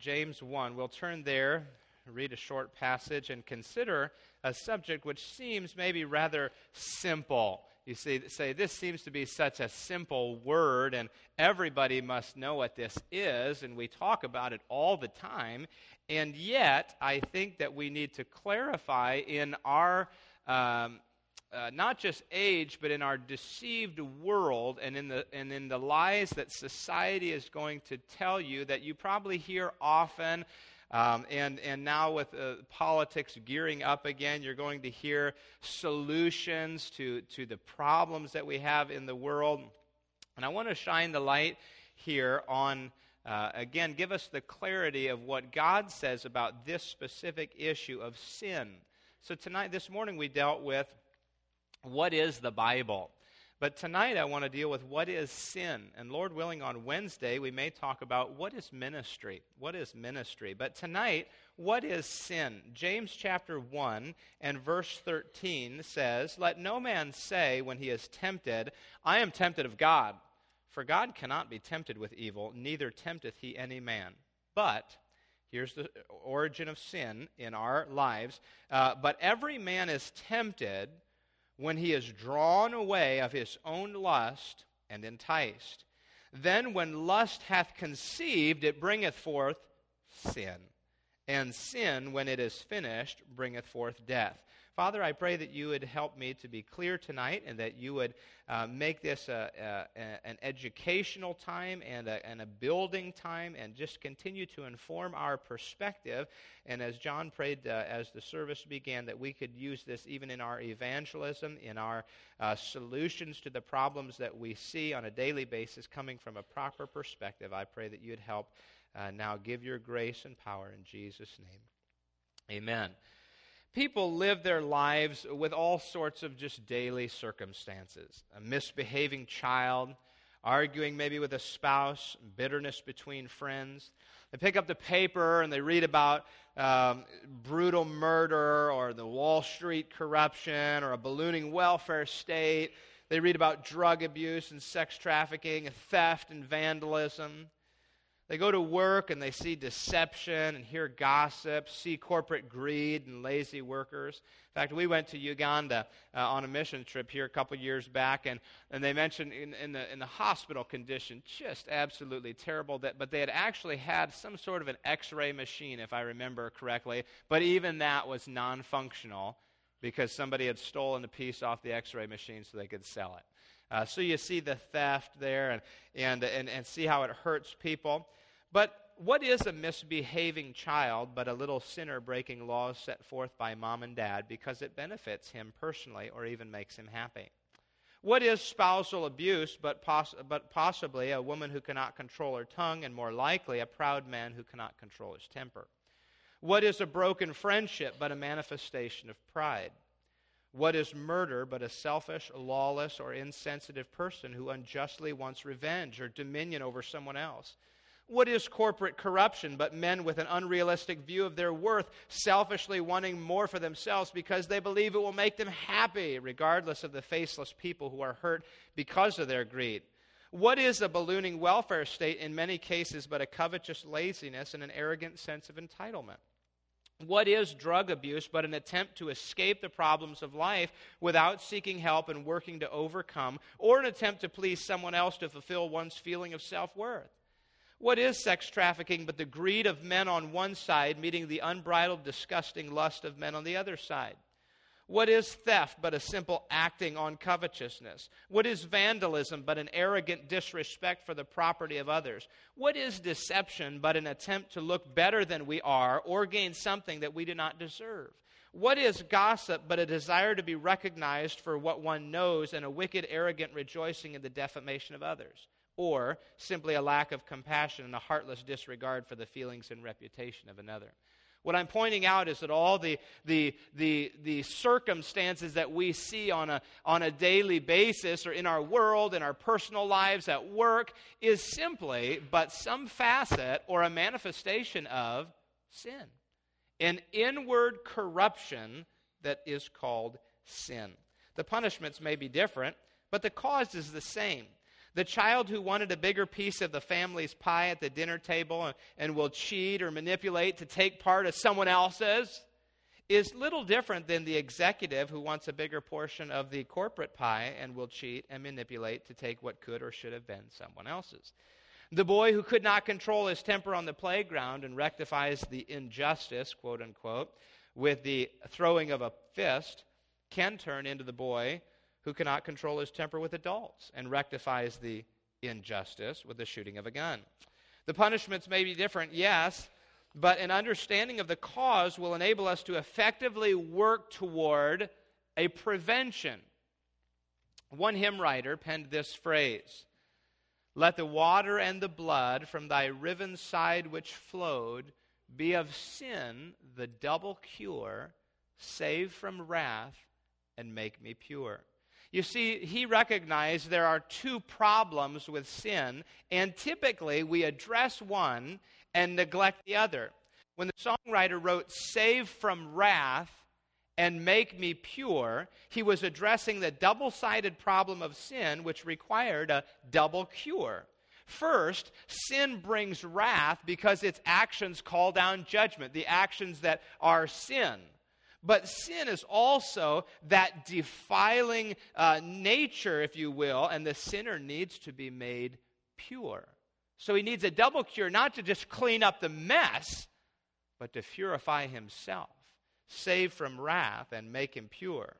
James 1. We'll turn there, read a short passage, and consider a subject which seems maybe rather simple. You say, this seems to be such a simple word, and everybody must know what this is, and we talk about it all the time. And yet, I think that we need to clarify in our not just age, but in our deceived world and in the lies that society is going to tell you that you probably hear often. And now with politics gearing up again, you're going to hear solutions to the problems that we have in the world. And I want to shine the light here on, again, give us the clarity of what God says about this specific issue of sin. So this morning we dealt with what is the Bible. But tonight I want to deal with what is sin. And Lord willing, on Wednesday we may talk about what is ministry. What is ministry? But tonight, what is sin? James chapter 1 and verse 13 says, "Let no man say when he is tempted, I am tempted of God. For God cannot be tempted with evil, neither tempteth he any man. But," here's the origin of sin in our lives, "but every man is tempted when he is drawn away of his own lust and enticed. Then when lust hath conceived, it bringeth forth sin. And sin, when it is finished, bringeth forth death." Father, I pray that you would help me to be clear tonight, and that you would make this an educational time and a building time, and just continue to inform our perspective. And as John prayed as the service began, that we could use this even in our evangelism, in our solutions to the problems that we see on a daily basis coming from a proper perspective. I pray that you would help now. Give your grace and power in Jesus' name. Amen. People live their lives with all sorts of just daily circumstances. A misbehaving child, arguing maybe with a spouse, bitterness between friends. They pick up the paper and they read about brutal murder, or the Wall Street corruption, or a ballooning welfare state. They read about drug abuse and sex trafficking, theft and vandalism. They go to work and they see deception and hear gossip, see corporate greed and lazy workers. In fact, we went to Uganda on a mission trip here a couple years back, and they mentioned in the hospital condition, just absolutely terrible. But they had actually had some sort of an X-ray machine, if I remember correctly. But even that was non-functional because somebody had stolen a piece off the X-ray machine so they could sell it. So you see the theft there and see how it hurts people. But what is a misbehaving child but a little sinner breaking laws set forth by mom and dad because it benefits him personally or even makes him happy? What is spousal abuse but possibly a woman who cannot control her tongue, and more likely a proud man who cannot control his temper? What is a broken friendship but a manifestation of pride? What is murder but a selfish, lawless, or insensitive person who unjustly wants revenge or dominion over someone else? What is corporate corruption but men with an unrealistic view of their worth, selfishly wanting more for themselves because they believe it will make them happy, regardless of the faceless people who are hurt because of their greed? What is a ballooning welfare state in many cases but a covetous laziness and an arrogant sense of entitlement? What is drug abuse but an attempt to escape the problems of life without seeking help and working to overcome, or an attempt to please someone else to fulfill one's feeling of self-worth? What is sex trafficking but the greed of men on one side meeting the unbridled, disgusting lust of men on the other side? What is theft but a simple acting on covetousness? What is vandalism but an arrogant disrespect for the property of others? What is deception but an attempt to look better than we are or gain something that we do not deserve? What is gossip but a desire to be recognized for what one knows and a wicked, arrogant rejoicing in the defamation of others? Or simply a lack of compassion and a heartless disregard for the feelings and reputation of another? What I'm pointing out is that all the circumstances that we see on a daily basis, or in our world, in our personal lives, at work, is simply but some facet or a manifestation of sin. An inward corruption that is called sin. The punishments may be different, but the cause is the same. The child who wanted a bigger piece of the family's pie at the dinner table and will cheat or manipulate to take part of someone else's is little different than the executive who wants a bigger portion of the corporate pie and will cheat and manipulate to take what could or should have been someone else's. The boy who could not control his temper on the playground and rectifies the injustice, quote unquote, with the throwing of a fist can turn into the boy who cannot control his temper with adults and rectifies the injustice with the shooting of a gun. The punishments may be different, yes, but an understanding of the cause will enable us to effectively work toward a prevention. One hymn writer penned this phrase, "Let the water and the blood from thy riven side which flowed be of sin the double cure, save from wrath and make me pure." You see, he recognized there are two problems with sin, and typically we address one and neglect the other. When the songwriter wrote, "Save from wrath and make me pure," he was addressing the double-sided problem of sin, which required a double cure. First, sin brings wrath because its actions call down judgment, the actions that are sin. But sin is also that defiling nature, if you will, and the sinner needs to be made pure. So he needs a double cure, not to just clean up the mess, but to purify himself, save from wrath, and make him pure.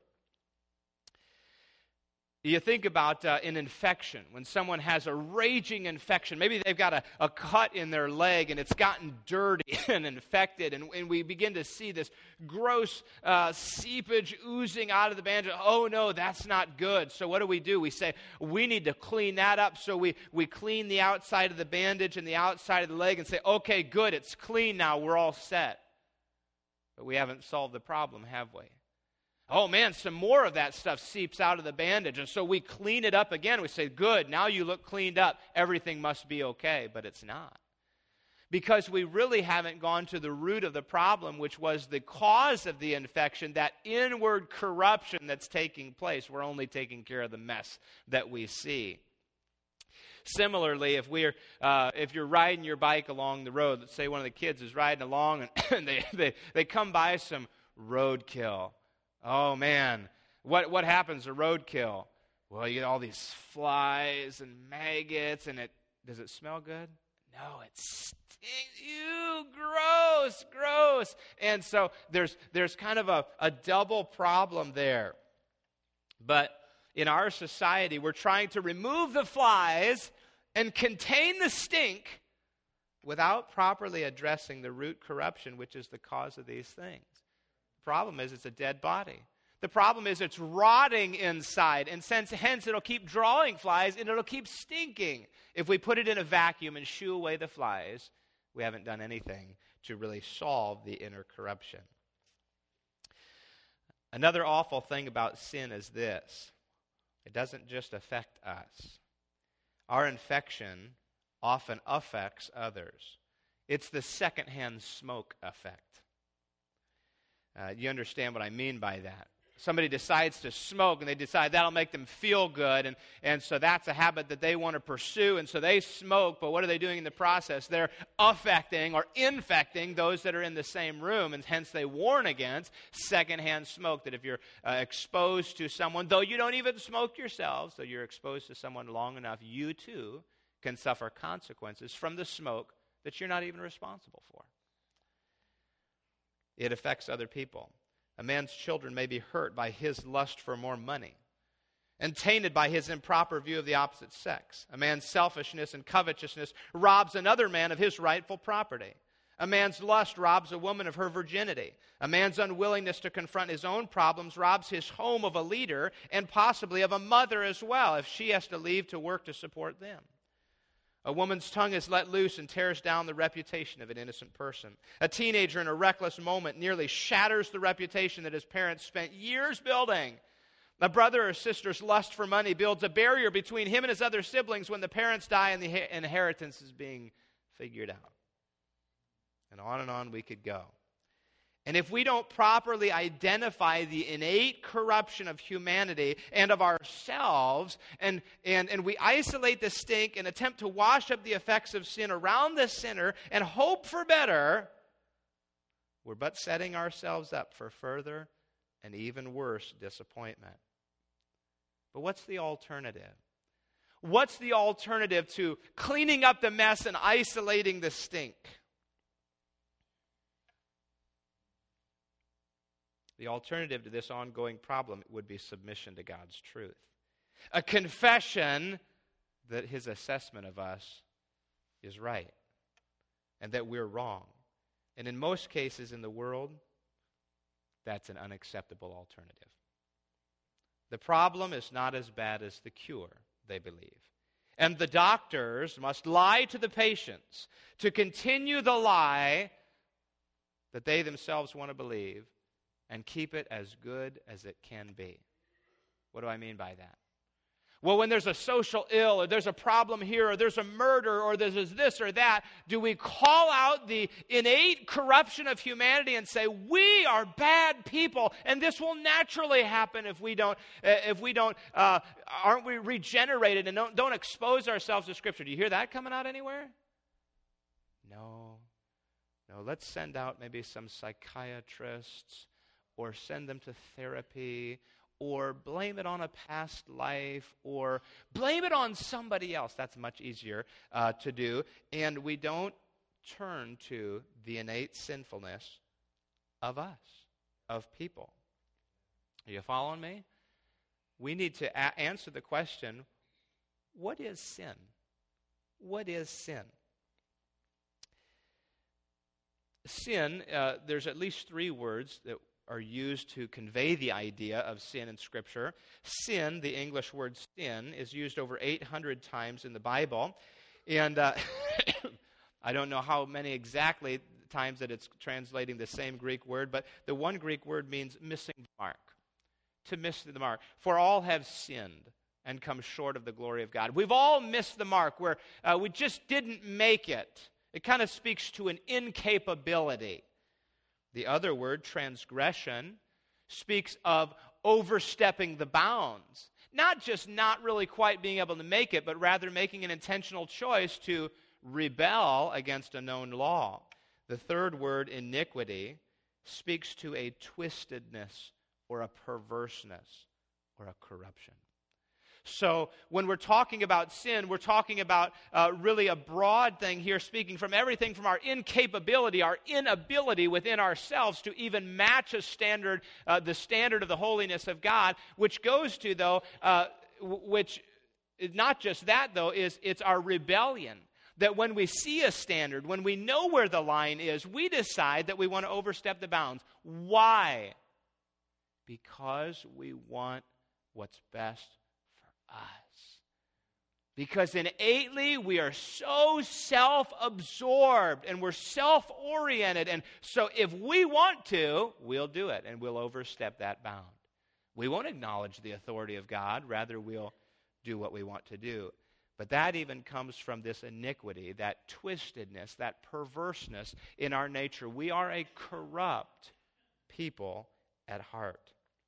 You think about an infection. When someone has a raging infection, maybe they've got a cut in their leg and it's gotten dirty and infected, and we begin to see this gross seepage oozing out of the bandage. Oh no, that's not good. So what do? We say, we need to clean that up. So we clean the outside of the bandage and the outside of the leg and say, okay, good, it's clean now, we're all set. But we haven't solved the problem, have we? Oh man, some more of that stuff seeps out of the bandage. And so we clean it up again. We say, good, now you look cleaned up. Everything must be okay. But it's not. Because we really haven't gone to the root of the problem, which was the cause of the infection, that inward corruption that's taking place. We're only taking care of the mess that we see. Similarly, if you're riding your bike along the road, let's say one of the kids is riding along and they come by some roadkill. Oh man, what happens to roadkill? Well, you get all these flies and maggots, and does it smell good? No, it stinks. Ew, gross. And so there's kind of a double problem there. But in our society, we're trying to remove the flies and contain the stink without properly addressing the root corruption, which is the cause of these things. The problem is it's a dead body. The problem is it's rotting inside, and hence it'll keep drawing flies and it'll keep stinking. If we put it in a vacuum and shoo away the flies, we haven't done anything to really solve the inner corruption. Another awful thing about sin is this. It doesn't just affect us. Our infection often affects others. It's the secondhand smoke effect. You understand what I mean by that. Somebody decides to smoke, and they decide that'll make them feel good, and so that's a habit that they want to pursue, and so they smoke, but what are they doing in the process? They're affecting or infecting those that are in the same room, and hence they warn against secondhand smoke, that if you're exposed to someone, though you don't even smoke yourselves, though you're exposed to someone long enough, you too can suffer consequences from the smoke that you're not even responsible for. It affects other people. A man's children may be hurt by his lust for more money and tainted by his improper view of the opposite sex. A man's selfishness and covetousness robs another man of his rightful property. A man's lust robs a woman of her virginity. A man's unwillingness to confront his own problems robs his home of a leader and possibly of a mother as well, if she has to leave to work to support them. A woman's tongue is let loose and tears down the reputation of an innocent person. A teenager in a reckless moment nearly shatters the reputation that his parents spent years building. A brother or sister's lust for money builds a barrier between him and his other siblings when the parents die and the inheritance is being figured out. And on we could go. And if we don't properly identify the innate corruption of humanity and of ourselves, and we isolate the stink and attempt to wash up the effects of sin around the sinner and hope for better, we're but setting ourselves up for further and even worse disappointment. But what's the alternative? What's the alternative to cleaning up the mess and isolating the stink? The alternative to this ongoing problem would be submission to God's truth. A confession that His assessment of us is right and that we're wrong. And in most cases in the world, that's an unacceptable alternative. The problem is not as bad as the cure, they believe. And the doctors must lie to the patients to continue the lie that they themselves want to believe and keep it as good as it can be. What do I mean by that? Well, when there's a social ill, or there's a problem here, or there's a murder, or there's this or that, do we call out the innate corruption of humanity and say, we are bad people, and this will naturally happen if we aren't we regenerated and don't expose ourselves to Scripture? Do you hear that coming out anywhere? No, let's send out maybe some psychiatrists, or send them to therapy, or blame it on a past life, or blame it on somebody else. That's much easier to do. And we don't turn to the innate sinfulness of us, of people. Are you following me? We need to answer the question, what is sin? What is sin? Sin, there's at least 3 words that are used to convey the idea of sin in Scripture. Sin, the English word sin, is used over 800 times in the Bible. And I don't know how many exactly times that it's translating the same Greek word, but the one Greek word means missing the mark. To miss the mark. For all have sinned and come short of the glory of God. We've all missed the mark where we just didn't make it. It kind of speaks to an incapability. The other word, transgression, speaks of overstepping the bounds. Not just not really quite being able to make it, but rather making an intentional choice to rebel against a known law. The third word, iniquity, speaks to a twistedness or a perverseness or a corruption. So when we're talking about sin, we're talking about really a broad thing here, speaking from everything from our incapability, our inability within ourselves to even match a standard, the standard of the holiness of God, which goes to, though, which not just that, though, is it's our rebellion. That when we see a standard, when we know where the line is, we decide that we want to overstep the bounds. Why? Because we want what's best us. Because innately we are so self-absorbed and we're self-oriented, and so if we want to, we'll do it and we'll overstep that bound. We won't acknowledge the authority of God, rather we'll do what we want to do. But that even comes from this iniquity, that twistedness, that perverseness in our nature. We are a corrupt people at heart.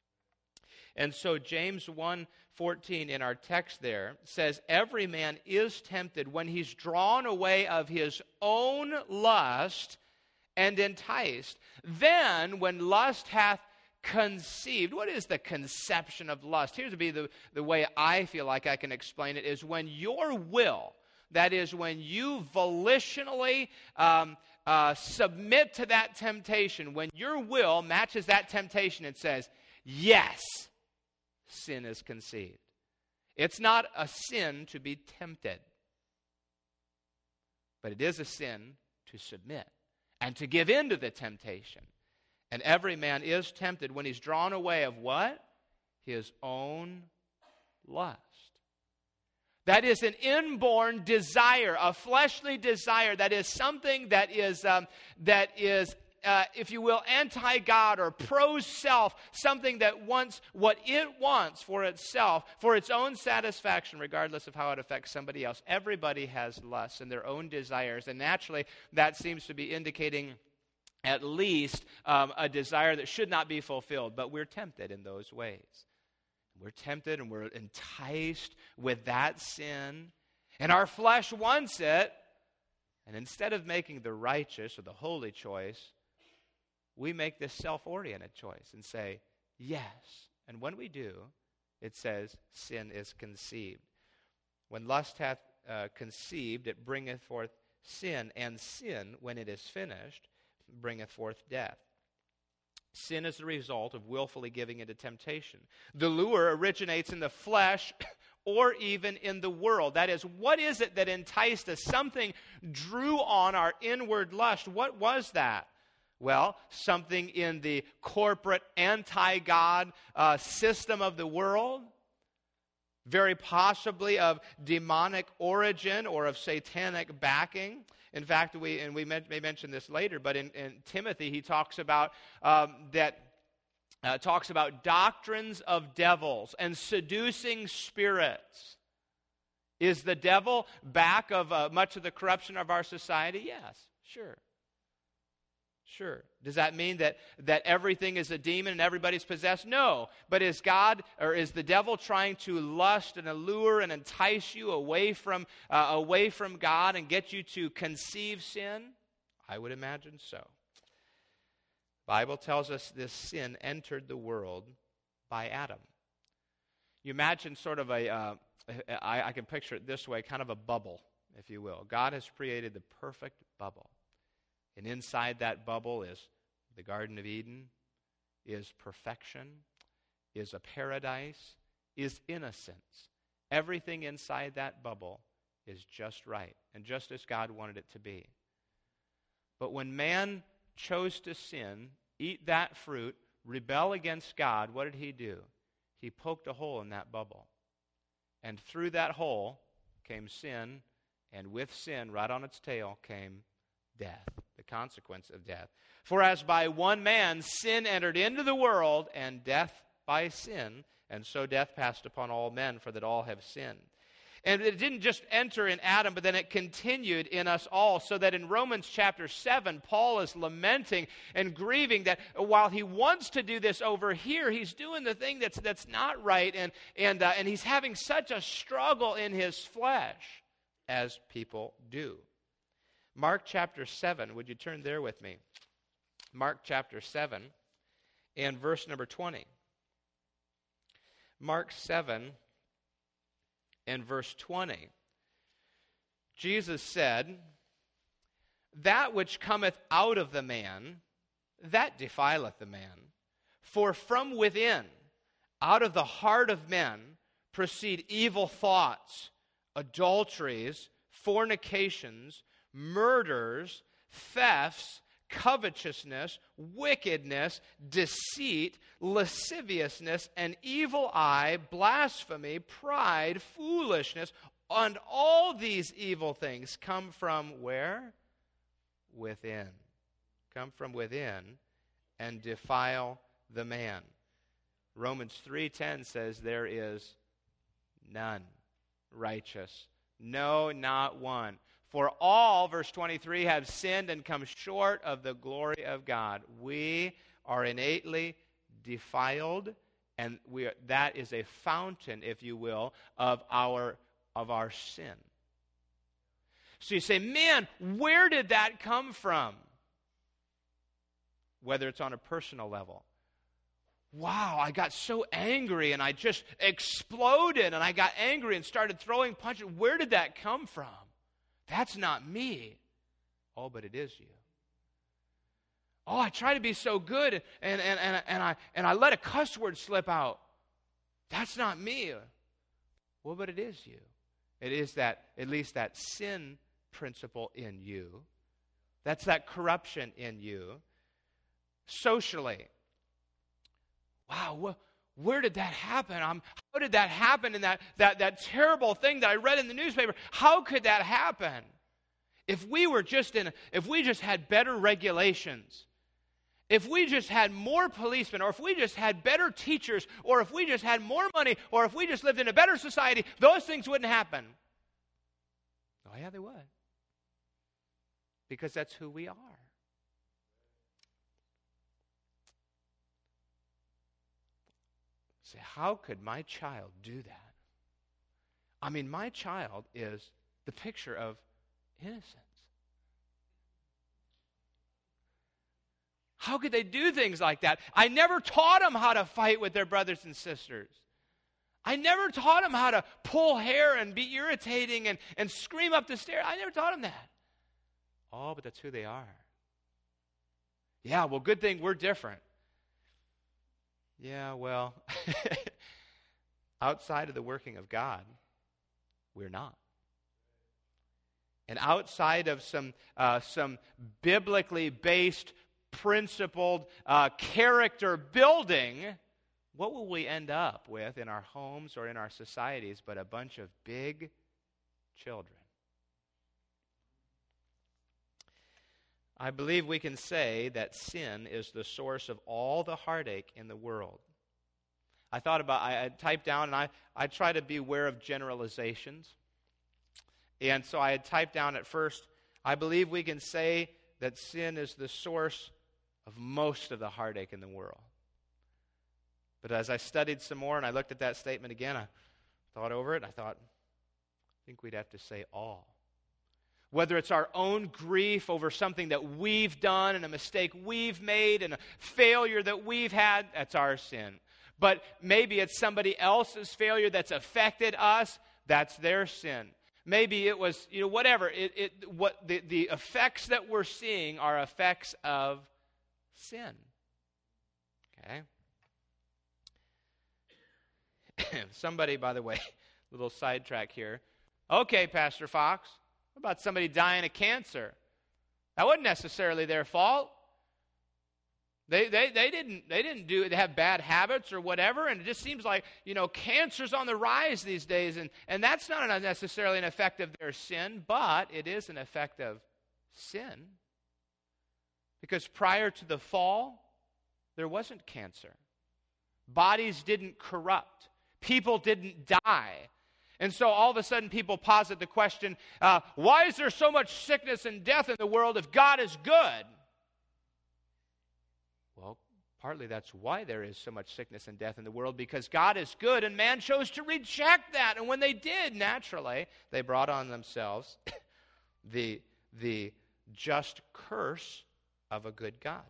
And so James 1:14 in our text there says, every man is tempted when he's drawn away of his own lust and enticed. Then when lust hath conceived. What is the conception of lust? Here's to be the way I feel like I can explain it, is when your will, that is when you volitionally submit to that temptation, when your will matches that temptation and says, yes, sin is conceived. It's not a sin to be tempted, but it is a sin to submit and to give in to the temptation. And every man is tempted when he's drawn away of what? His own lust. That is an inborn desire, a fleshly desire. That is something that is if you will, anti-God or pro-self, something that wants what it wants for itself, for its own satisfaction, regardless of how it affects somebody else. Everybody has lusts and their own desires, and naturally that seems to be indicating at least a desire that should not be fulfilled, but we're tempted in those ways. We're tempted and we're enticed with that sin, and our flesh wants it, and instead of making the righteous or the holy choice, we make this self-oriented choice and say, yes. And when we do, it says, sin is conceived. When lust hath conceived, it bringeth forth sin, and sin, when it is finished, bringeth forth death. Sin is the result of willfully giving into temptation. The lure originates in the flesh or even in the world. That is, what is it that enticed us? Something drew on our inward lust. What was that? Well, something in the corporate anti-God system of the world, very possibly of demonic origin or of satanic backing. In fact, we may mention this later, but in Timothy he talks about talks about doctrines of devils and seducing spirits. Is the devil back of much of the corruption of our society? Yes, sure. Sure. Does that mean that everything is a demon and everybody's possessed? No. But is God, or is the devil trying to lust and allure and entice you away from God and get you to conceive sin? I would imagine so. The Bible tells us this sin entered the world by Adam. You imagine sort of I can picture it this way, kind of a bubble, if you will. God has created the perfect bubble. And inside that bubble is the Garden of Eden, is perfection, is a paradise, is innocence. Everything inside that bubble is just right, and just as God wanted it to be. But when man chose to sin, eat that fruit, rebel against God, what did he do? He poked a hole in that bubble. And through that hole came sin, and with sin, right on its tail, came death, the consequence of death. For as by one man sin entered into the world, and death by sin, and so death passed upon all men, for that all have sinned. And it didn't just enter in Adam, but then it continued in us all, so that in Romans chapter 7, Paul is lamenting and grieving that while he wants to do this over here, he's doing the thing that's not right, and he's having such a struggle in his flesh, as people do. Mark chapter 7, would you turn there with me? Mark chapter 7 and verse number 20. Mark 7 and verse 20. Jesus said, "That which cometh out of the man, that defileth the man. For from within, out of the heart of men, proceed evil thoughts, adulteries, fornications, murders, thefts, covetousness, wickedness, deceit, lasciviousness, an evil eye, blasphemy, pride, foolishness, and all these evil things come from where? Within. Come from within and defile the man." Romans 3:10 says there is none righteous. No, not one. For all, verse 23, have sinned and come short of the glory of God. We are innately defiled, and that is a fountain, if you will, of our sin. So you say, man, where did that come from? Whether it's on a personal level. Wow, I got so angry and I just exploded and I got angry and started throwing punches. Where did that come from? That's not me. Oh, but it is you. Oh, I try to be so good and I let a cuss word slip out. That's not me. Well, but it is you. It is that, at least that sin principle in you. That's that corruption in you. Socially. Wow, where did that happen? How did that happen in that terrible thing that I read in the newspaper? How could that happen? If we just had better regulations, if we just had more policemen, or if we just had better teachers, or if we just had more money, or if we just lived in a better society, those things wouldn't happen. Oh yeah, they would. Because that's who we are. Say, how could my child do that? I mean, my child is the picture of innocence. How could they do things like that? I never taught them how to fight with their brothers and sisters. I never taught them how to pull hair and be irritating and scream up the stairs. I never taught them that. Oh, but that's who they are. Yeah, well, good thing we're different. Yeah, well, outside of the working of God, we're not. And outside of some biblically based, principled character building, what will we end up with in our homes or in our societies but a bunch of big children? I believe we can say that sin is the source of all the heartache in the world. I typed down, and I try to be aware of generalizations. And so I had typed down at first, I believe we can say that sin is the source of most of the heartache in the world. But as I studied some more and I looked at that statement again, I thought over it, I think we'd have to say all. Whether it's our own grief over something that we've done and a mistake we've made and a failure that we've had, that's our sin. But maybe it's somebody else's failure that's affected us, that's their sin. Maybe it was, whatever. The effects that we're seeing are effects of sin. Okay? Somebody, by the way, little sidetrack here. Okay, Pastor Fox, what about somebody dying of cancer? That wasn't necessarily their fault. They didn't have bad habits or whatever, and it just seems like, cancer's on the rise these days, and that's not necessarily an effect of their sin, but it is an effect of sin. Because prior to the fall, there wasn't cancer. Bodies didn't corrupt. People didn't die. And so all of a sudden people posit the question, why is there so much sickness and death in the world if God is good? Well, partly that's why there is so much sickness and death in the world, because God is good and man chose to reject that. And when they did, naturally, they brought on themselves the just curse of a good God.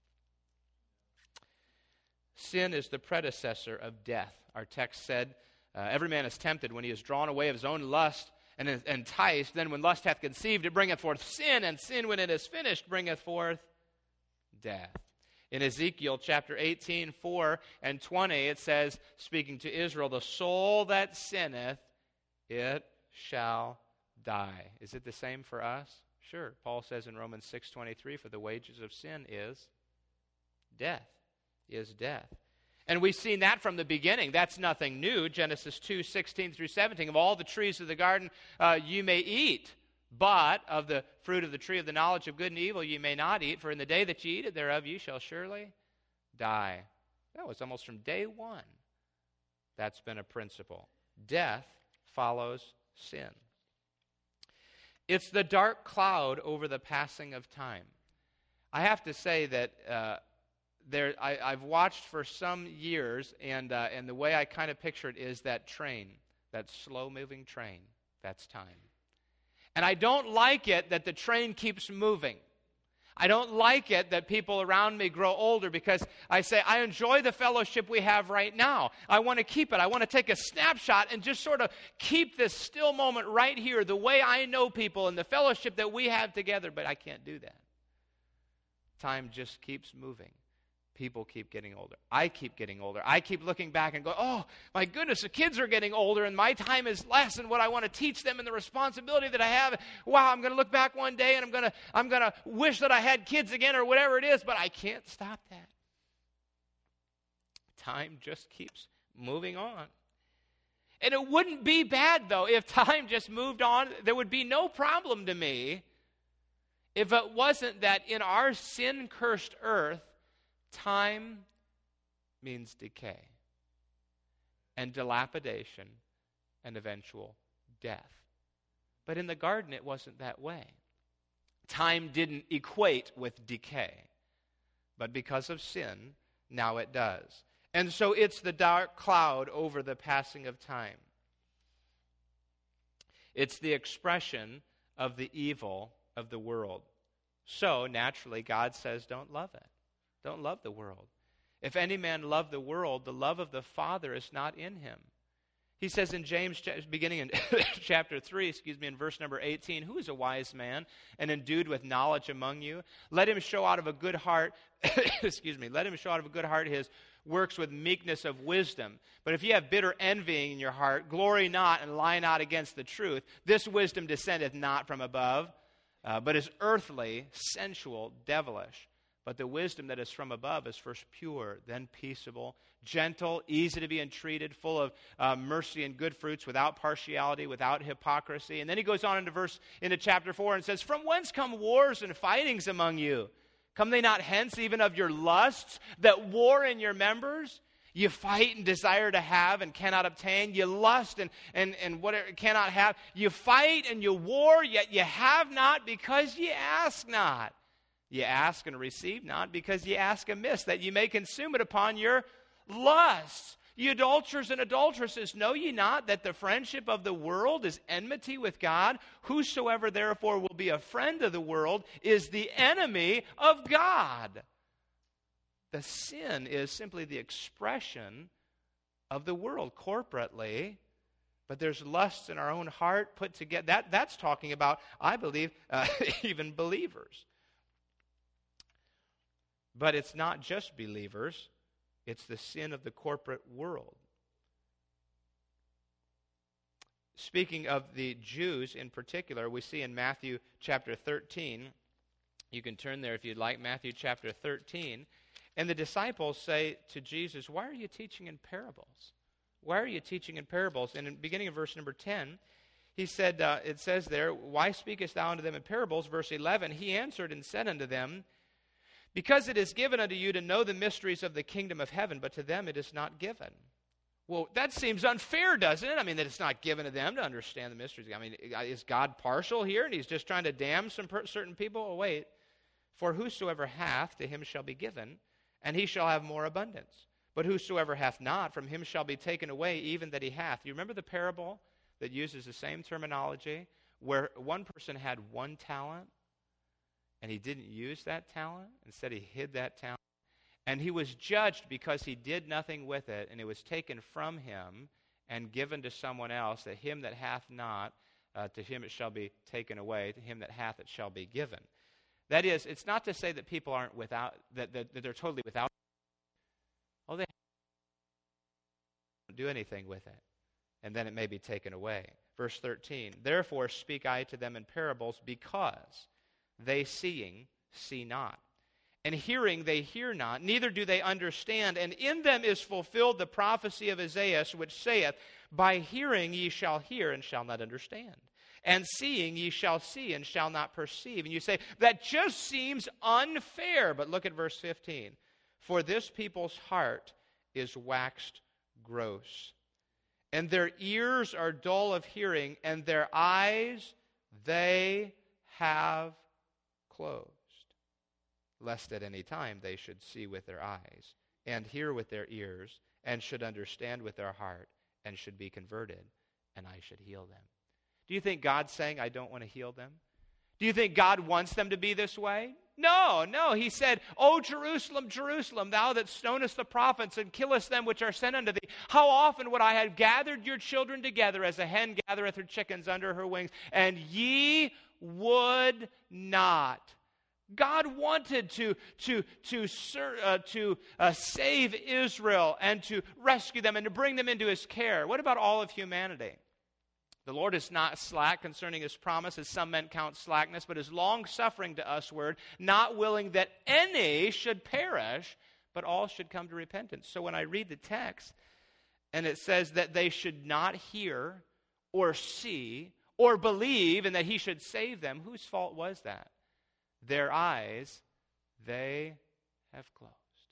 Sin is the predecessor of death. Our text said, every man is tempted when he is drawn away of his own lust and is enticed. Then when lust hath conceived, it bringeth forth sin, and sin, when it is finished, bringeth forth death. In Ezekiel chapter 18, 4 and 20, it says, speaking to Israel, the soul that sinneth, it shall die. Is it the same for us? Sure. Paul says in Romans 6:23, for the wages of sin is death. And we've seen that from the beginning. That's nothing new. Genesis 2:16 through 17, of all the trees of the garden you may eat, but of the fruit of the tree of the knowledge of good and evil you may not eat, for in the day that you eat it thereof you shall surely die. That was almost from day one. That's been a principle. Death follows sin. It's the dark cloud over the passing of time. I have to say that I've watched for some years, and the way I kind of picture it is that train, that slow-moving train. That's time. And I don't like it that the train keeps moving. I don't like it that people around me grow older, because I say, I enjoy the fellowship we have right now. I want to keep it. I want to take a snapshot and just sort of keep this still moment right here, the way I know people and the fellowship that we have together, but I can't do that. Time just keeps moving. People keep getting older. I keep getting older. I keep looking back and go, oh, my goodness, the kids are getting older and my time is less, and what I want to teach them and the responsibility that I have. Wow, I'm going to look back one day and I'm going to wish that I had kids again or whatever it is, but I can't stop that. Time just keeps moving on. And it wouldn't be bad, though, if time just moved on. There would be no problem to me if it wasn't that in our sin-cursed earth, time means decay and dilapidation and eventual death. But in the garden, it wasn't that way. Time didn't equate with decay. But because of sin, now it does. And so it's the dark cloud over the passing of time. It's the expression of the evil of the world. So, naturally, God says, don't love it. Don't love the world. If any man love the world, the love of the Father is not in him. He says in James, beginning in chapter 3, in verse number 18, who is a wise man and endued with knowledge among you? Let him show out of a good heart, let him show out of a good heart his works with meekness of wisdom. But if you have bitter envying in your heart, glory not and lie not against the truth. This wisdom descendeth not from above, but is earthly, sensual, devilish. But the wisdom that is from above is first pure, then peaceable, gentle, easy to be entreated, full of mercy and good fruits, without partiality, without hypocrisy. And then he goes on into chapter 4 and says, from whence come wars and fightings among you? Come they not hence even of your lusts that war in your members? You fight and desire to have and cannot obtain. You lust and whatever cannot have. You fight and you war, yet you have not because ye ask not. You ask and receive not because ye ask amiss, that ye may consume it upon your lusts. Ye adulterers and adulteresses, know ye not that the friendship of the world is enmity with God? Whosoever therefore will be a friend of the world is the enemy of God. The sin is simply the expression of the world corporately, but there's lusts in our own heart put together. That's talking about, I believe, even believers. But it's not just believers. It's the sin of the corporate world. Speaking of the Jews in particular, we see in Matthew chapter 13, you can turn there if you'd like, Matthew chapter 13, and the disciples say to Jesus, why are you teaching in parables? Why are you teaching in parables? And in beginning of verse number 10, he said, it says there, why speakest thou unto them in parables? Verse 11, he answered and said unto them, because it is given unto you to know the mysteries of the kingdom of heaven, but to them it is not given. Well, that seems unfair, doesn't it? I mean, that it's not given to them to understand the mysteries. I mean, is God partial here, and he's just trying to damn some certain people? Oh, wait. For whosoever hath, to him shall be given, and he shall have more abundance. But whosoever hath not, from him shall be taken away even that he hath. You remember the parable that uses the same terminology, where one person had one talent, and he didn't use that talent. Instead, he hid that talent. And he was judged because he did nothing with it, and it was taken from him and given to someone else. That him that hath not, to him it shall be taken away. To him that hath it shall be given. That is, it's not to say that people aren't without, that they're totally without. Oh, they don't do anything with it. And then it may be taken away. Verse 13, therefore speak I to them in parables, because they seeing see not, and hearing they hear not, neither do they understand. And in them is fulfilled the prophecy of Isaiah, which saith, by hearing ye shall hear and shall not understand, and seeing ye shall see and shall not perceive. And you say, that just seems unfair. But look at verse 15. For this people's heart is waxed gross, and their ears are dull of hearing, and their eyes they have closed, lest at any time they should see with their eyes, and hear with their ears, and should understand with their heart, and should be converted, and I should heal them. Do you think God's saying, I don't want to heal them? Do you think God wants them to be this way? No. He said, O Jerusalem, Jerusalem, thou that stonest the prophets and killest them which are sent unto thee, how often would I have gathered your children together as a hen gathereth her chickens under her wings, and ye would not. God wanted to save Israel and to rescue them and to bring them into his care. What about all of humanity? The Lord is not slack concerning his promise, as some men count slackness, but is long-suffering to usward, not willing that any should perish, but all should come to repentance. So when I read the text, and it says that they should not hear or see or believe, and that he should save them, whose fault was that? Their eyes, they have closed.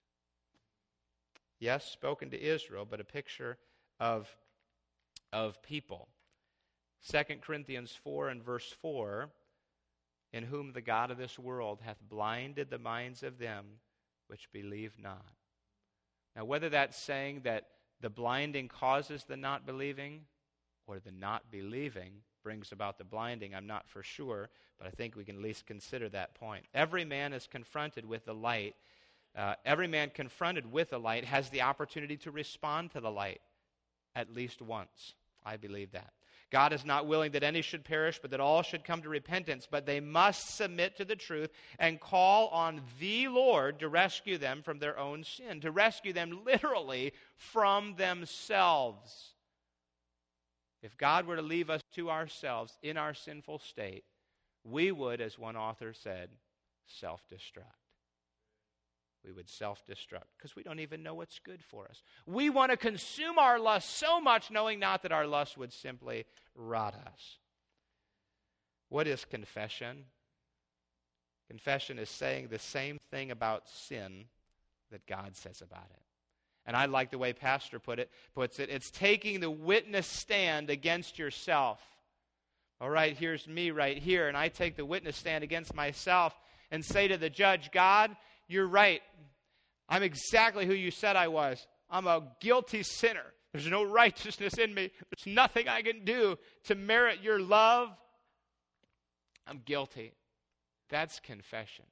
Yes, spoken to Israel, but a picture of people. 2 Corinthians 4 and verse 4, in whom the God of this world hath blinded the minds of them which believe not. Now, whether that's saying that the blinding causes the not believing or the not believing brings about the blinding, I'm not for sure, but I think we can at least consider that point. Every man is confronted with the light. Every man confronted with the light has the opportunity to respond to the light at least once. I believe that. God is not willing that any should perish, but that all should come to repentance. But they must submit to the truth and call on the Lord to rescue them from their own sin, to rescue them literally from themselves. If God were to leave us to ourselves in our sinful state, we would, as one author said, self-destruct. We would self-destruct because we don't even know what's good for us. We want to consume our lust so much, knowing not that our lust would simply rot us. What is confession? Confession is saying the same thing about sin that God says about it. And I like the way Pastor puts it. It's taking the witness stand against yourself. All right, here's me right here, and I take the witness stand against myself and say to the judge, God, you're right. I'm exactly who you said I was. I'm a guilty sinner. There's no righteousness in me. There's nothing I can do to merit your love. I'm guilty. That's confession.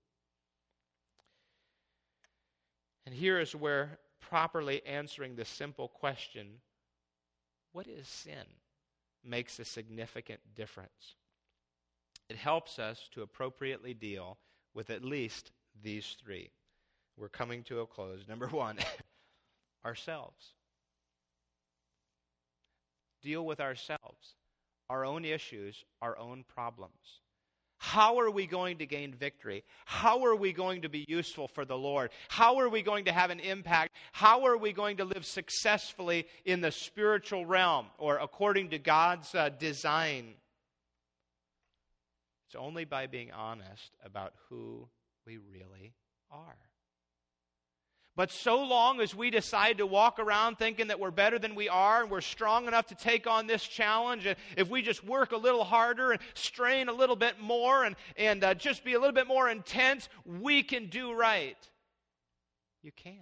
And here is where properly answering the simple question, what is sin, makes a significant difference. It helps us to appropriately deal with at least these three. We're coming to a close. Number one, ourselves. Deal with ourselves, our own issues, our own problems. How are we going to gain victory? How are we going to be useful for the Lord? How are we going to have an impact? How are we going to live successfully in the spiritual realm or according to God's design? It's only by being honest about who we really are. But so long as we decide to walk around thinking that we're better than we are and we're strong enough to take on this challenge, and if we just work a little harder and strain a little bit more and just be a little bit more intense, we can do right. You can't.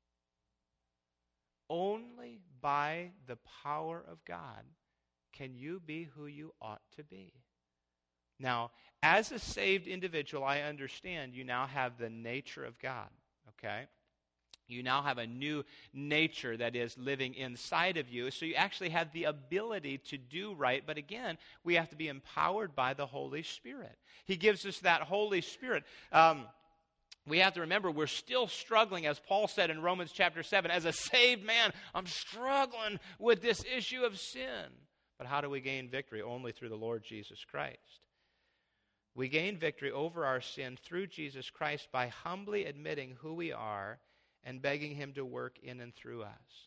Only by the power of God can you be who you ought to be. Now, as a saved individual, I understand you now have the nature of God, okay? You now have a new nature that is living inside of you, so you actually have the ability to do right. But again, we have to be empowered by the Holy Spirit. He gives us that Holy Spirit. We have to remember we're still struggling, as Paul said in Romans chapter 7, as a saved man, I'm struggling with this issue of sin. But how do we gain victory? Only through the Lord Jesus Christ. We gain victory over our sin through Jesus Christ by humbly admitting who we are and begging Him to work in and through us.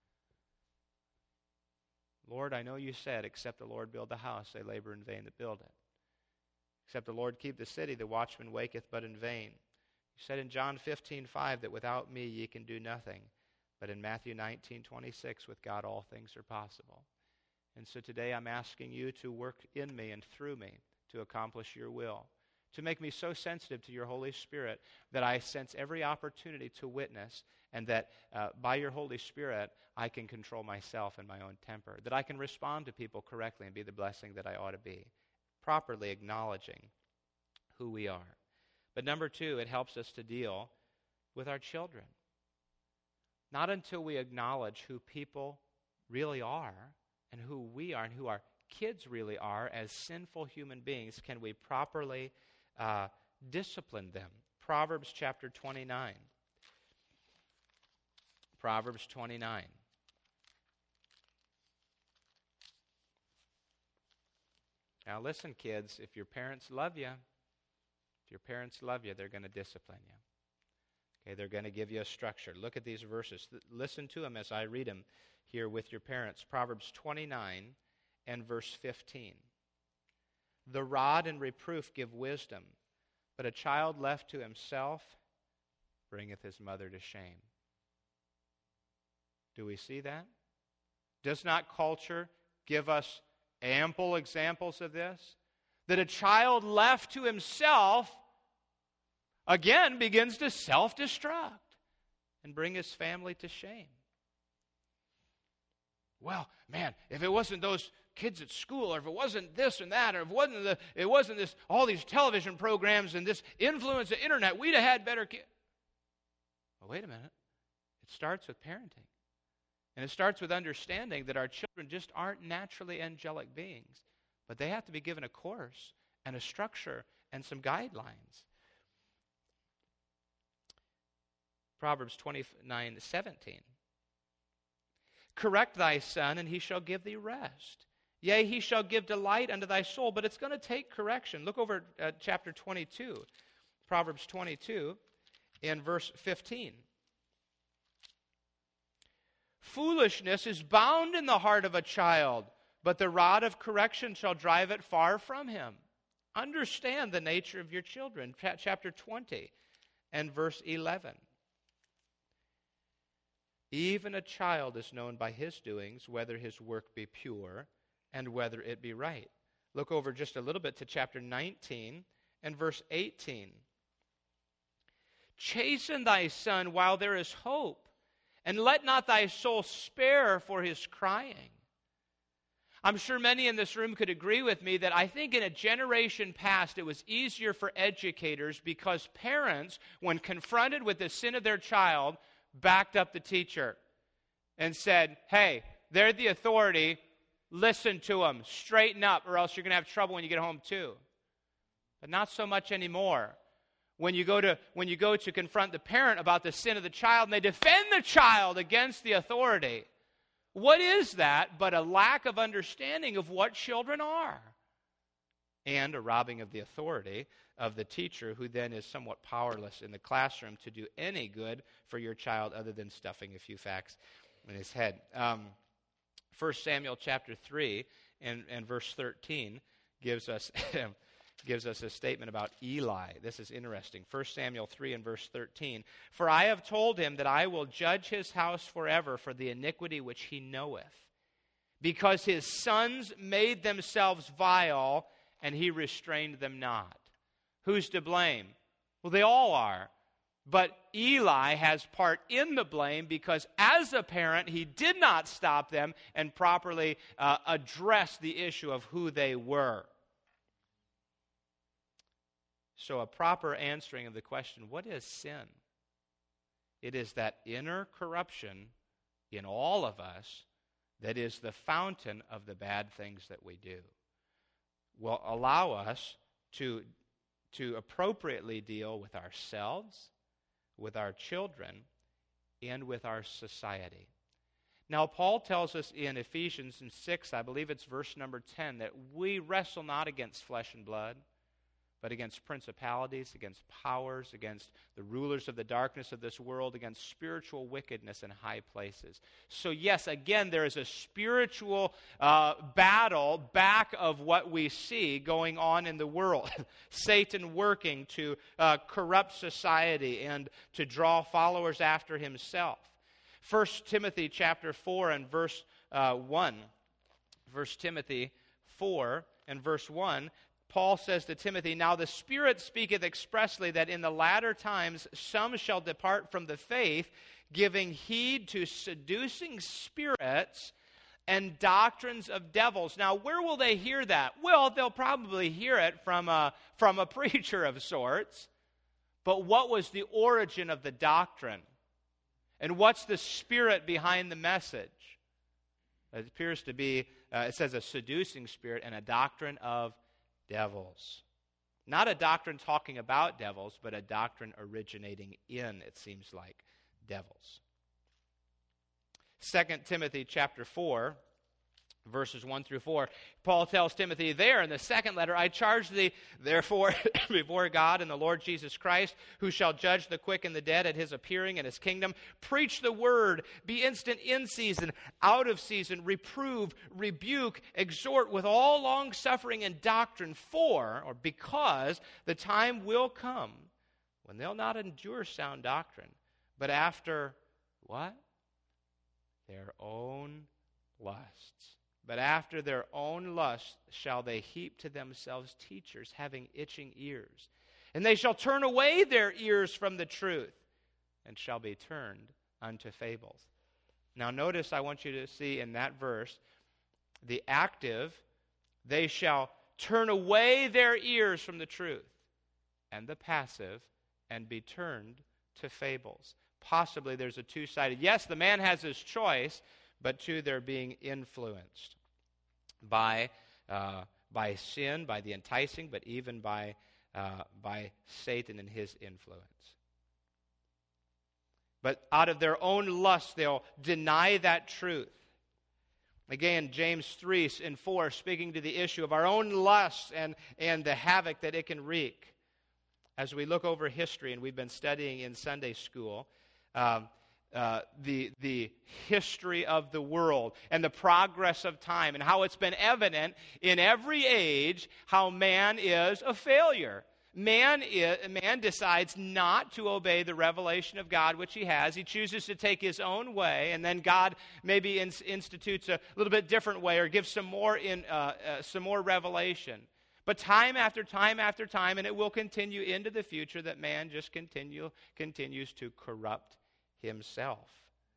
Lord, I know you said, except the Lord build the house, they labor in vain that build it. Except the Lord keep the city, the watchman waketh but in vain. You said in John 15:5 that without me ye can do nothing. But in Matthew 19:26, with God all things are possible. And so today I'm asking you to work in me and through me to accomplish your will, to make me so sensitive to your Holy Spirit that I sense every opportunity to witness, and that by your Holy Spirit I can control myself and my own temper, that I can respond to people correctly and be the blessing that I ought to be, properly acknowledging who we are. But number two, it helps us to deal with our children. Not until we acknowledge who people really are and who we are and who our kids really are as sinful human beings can we properly discipline them. Proverbs chapter 29. Proverbs 29. Now listen, kids, if your parents love you, they're going to discipline you. Okay, they're going to give you a structure. Look at these verses. Listen to them as I read them here with your parents. Proverbs 29 and verse 15. The rod and reproof give wisdom, but a child left to himself bringeth his mother to shame. Do we see that? Does not culture give us ample examples of this? That a child left to himself, again, begins to self-destruct. and bring his family to shame. Well, man, if it wasn't those kids at school, or if it wasn't this and that, or if it wasn't this, all these television programs and this influence of the internet, we'd have had better kids. Well, wait a minute. It starts with parenting. And it starts with understanding that our children just aren't naturally angelic beings, but they have to be given a course and a structure and some guidelines. Proverbs 29:17. Correct thy son, and he shall give thee rest. Yea, he shall give delight unto thy soul, but it's going to take correction. Look over at chapter 22, Proverbs 22, in verse 15. Foolishness is bound in the heart of a child, but the rod of correction shall drive it far from him. Understand the nature of your children. Chapter 20 and verse 11. Even a child is known by his doings, whether his work be pure and whether it be right. Look over just a little bit to chapter 19 and verse 18. Chasten thy son while there is hope, and let not thy soul spare for his crying. I'm sure many in this room could agree with me that I think in a generation past it was easier for educators because parents, when confronted with the sin of their child, backed up the teacher and said, hey, they're the authority, listen to them, straighten up, or else you're going to have trouble when you get home too. But not so much anymore. When you go to confront the parent about the sin of the child and they defend the child against the authority, what is that but a lack of understanding of what children are? And a robbing of the authority of the teacher, who then is somewhat powerless in the classroom to do any good for your child other than stuffing a few facts in his head. 1 Samuel chapter 3 and verse 13 gives us a statement about Eli. This is interesting. 1 Samuel 3 and verse 13. For I have told him that I will judge his house forever for the iniquity which he knoweth, because his sons made themselves vile, and he restrained them not. Who's to blame? Well, they all are. But Eli has part in the blame because as a parent, he did not stop them and properly address the issue of who they were. So a proper answering of the question, what is sin? It is that inner corruption in all of us that is the fountain of the bad things that we do. Will allow us to appropriately deal with ourselves, with our children, and with our society. Now, Paul tells us in Ephesians 6, I believe it's verse number 10, that we wrestle not against flesh and blood, but against principalities, against powers, against the rulers of the darkness of this world, against spiritual wickedness in high places. So yes, again, there is a spiritual battle back of what we see going on in the world. Satan working to corrupt society and to draw followers after himself. 1 Timothy chapter 4 and verse 1. 1 Timothy 4 and verse 1. Paul says to Timothy, now the Spirit speaketh expressly that in the latter times some shall depart from the faith, giving heed to seducing spirits and doctrines of devils. Now, where will they hear that? Well, they'll probably hear it from a preacher of sorts. But what was the origin of the doctrine? And what's the spirit behind the message? It appears to be, it says a seducing spirit and a doctrine of devils. Not a doctrine talking about devils, but a doctrine originating in, it seems like, devils. 2 Timothy chapter 4, verses 1 through 4, Paul tells Timothy there in the second letter, I charge thee, therefore, before God and the Lord Jesus Christ, who shall judge the quick and the dead at his appearing in his kingdom, preach the word, be instant in season, out of season, reprove, rebuke, exhort with all long-suffering and doctrine, because the time will come when they'll not endure sound doctrine, but after, what? Their own lusts. But after their own lusts shall they heap to themselves teachers having itching ears. And they shall turn away their ears from the truth, and shall be turned unto fables. Now notice, I want you to see in that verse, the active, they shall turn away their ears from the truth, and the passive, and be turned to fables. Possibly there's a two-sided. Yes, the man has his choice, but two, they're being influenced by sin, by the enticing, but even by Satan and his influence. But out of their own lust, they'll deny that truth. Again, James 3 and 4, speaking to the issue of our own lust and the havoc that it can wreak. As we look over history, and we've been studying in Sunday school, the history of the world and the progress of time, and how it's been evident in every age how man is a failure. Man decides not to obey the revelation of God, which he has. He chooses to take his own way, and then God maybe institutes a little bit different way or gives some more revelation. But time after time after time, and it will continue into the future, that man just continues to corrupt himself.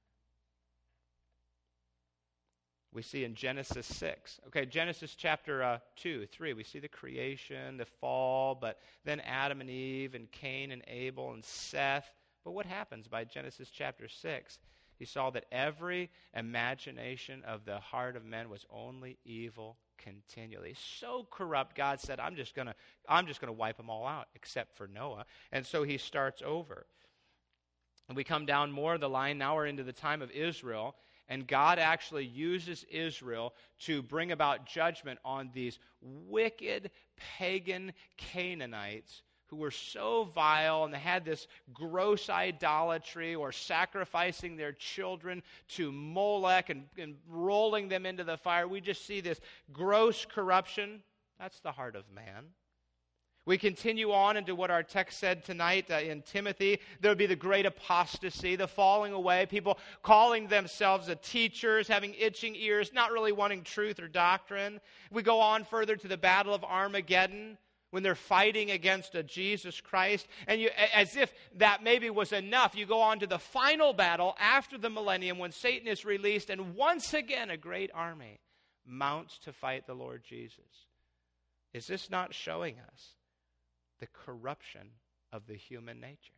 We see in Genesis 6. Okay, Genesis chapter 2, 3, we see the creation, the fall, but then Adam and Eve and Cain and Abel and Seth. But what happens by Genesis chapter 6? He saw that every imagination of the heart of men was only evil continually. So corrupt, God said, I'm just going to wipe them all out except for Noah. And so he starts over. And we come down more the line. Now we're into the time of Israel. And God actually uses Israel to bring about judgment on these wicked pagan Canaanites who were so vile, and they had this gross idolatry, or sacrificing their children to Molech and rolling them into the fire. We just see this gross corruption. That's the heart of man. We continue on into what our text said tonight in Timothy. There would be the great apostasy, the falling away, people calling themselves teachers, having itching ears, not really wanting truth or doctrine. We go on further to the battle of Armageddon, when they're fighting against a Jesus Christ. And as if that maybe was enough, you go on to the final battle after the millennium, when Satan is released, and once again a great army mounts to fight the Lord Jesus. Is this not showing us the corruption of the human nature?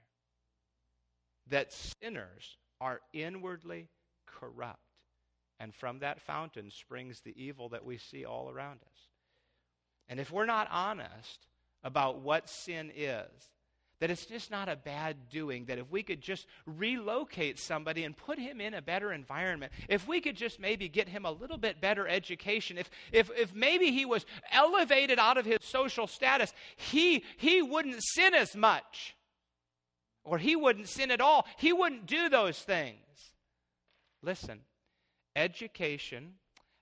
That sinners are inwardly corrupt, and from that fountain springs the evil that we see all around us. And if we're not honest about what sin is, that it's just not a bad doing, that if we could just relocate somebody and put him in a better environment, if we could just maybe get him a little bit better education, if maybe he was elevated out of his social status, he wouldn't sin as much, or he wouldn't sin at all. He wouldn't do those things. Listen, education,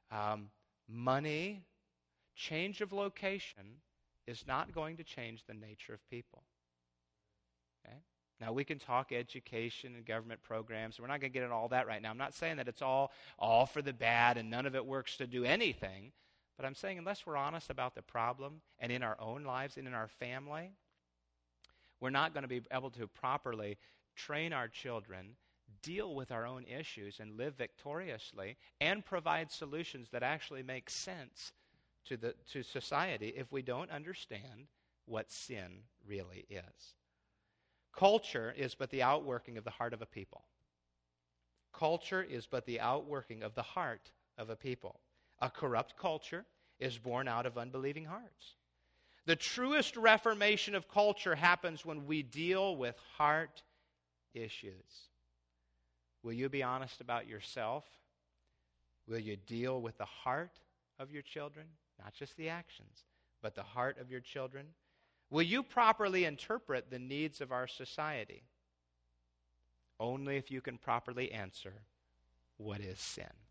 money, change of location is not going to change the nature of people. Okay? Now, we can talk education and government programs. We're not going to get into all that right now. I'm not saying that it's all for the bad and none of it works to do anything. But I'm saying unless we're honest about the problem, and in our own lives and in our family, we're not going to be able to properly train our children, deal with our own issues, and live victoriously, and provide solutions that actually make sense to society if we don't understand what sin really is. Culture is but the outworking of the heart of a people. Culture is but the outworking of the heart of a people. A corrupt culture is born out of unbelieving hearts. The truest reformation of culture happens when we deal with heart issues. Will you be honest about yourself? Will you deal with the heart of your children? Not just the actions, but the heart of your children. Will you properly interpret the needs of our society? Only if you can properly answer, what is sin?